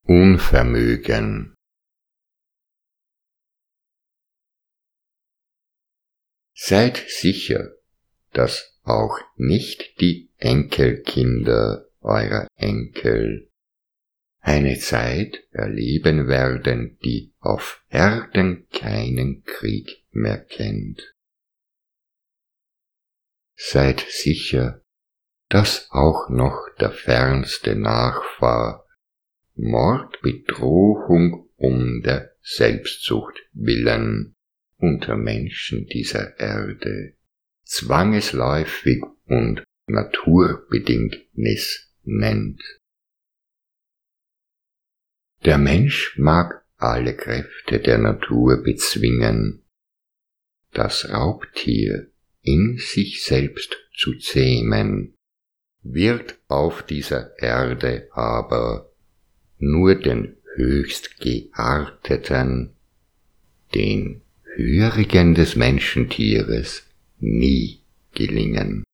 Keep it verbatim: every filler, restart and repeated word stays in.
Unvermögen. Seid sicher, dass auch nicht die Enkelkinder eurer Enkel eine Zeit erleben werden, die auf Erden keinen Krieg mehr kennt. Seid sicher, dass auch noch der fernste Nachfahr Mord, Bedrohung um der Selbstsucht willen unter Menschen dieser Erde zwangesläufig und Naturbedingnis nennt. Der Mensch mag alle Kräfte der Natur bezwingen, das Raubtier in sich selbst zu zähmen, wird auf dieser Erde aber nur den höchst Gearteten, den Hörigen des Menschentieres nie gelingen.